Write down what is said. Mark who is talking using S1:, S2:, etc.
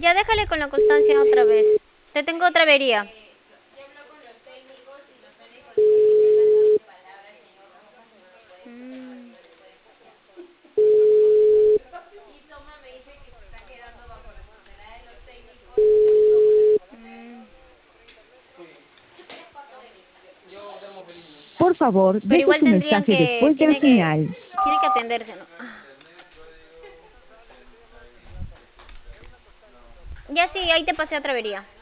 S1: Ya déjale con la constancia otra vez. Te tengo otra avería. Mm, mm.
S2: Por favor,
S1: Pero
S2: deje
S1: igual
S2: su
S1: tendrían
S2: mensaje
S1: que...
S2: después del señal.
S1: Tiene que atenderse, ¿no? Ya sí, ahí te pasé otra avería.